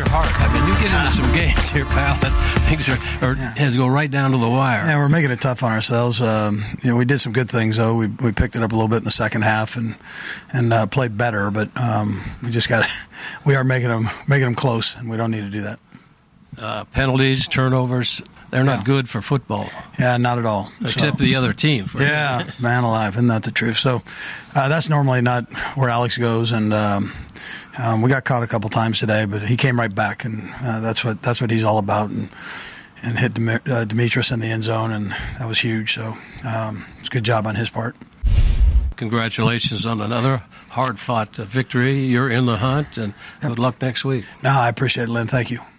heart. I mean, you get into some games here, pal, that things has to go right down to the wire. Yeah, we're making it tough on ourselves. We did some good things though. We picked it up a little bit in the second half and played better, but we are making them close, and we don't need to do that. Penalties, turnovers. They're not good for football. Yeah, not at all. Except the other team. Yeah, man alive. Isn't that the truth? So that's normally not where Alex goes, and we got caught a couple times today, but he came right back, and that's what he's all about, and hit Demetrius in the end zone, and that was huge. So it's a good job on his part. Congratulations on another hard-fought victory. You're in the hunt, and good luck next week. No, I appreciate it, Lynn. Thank you.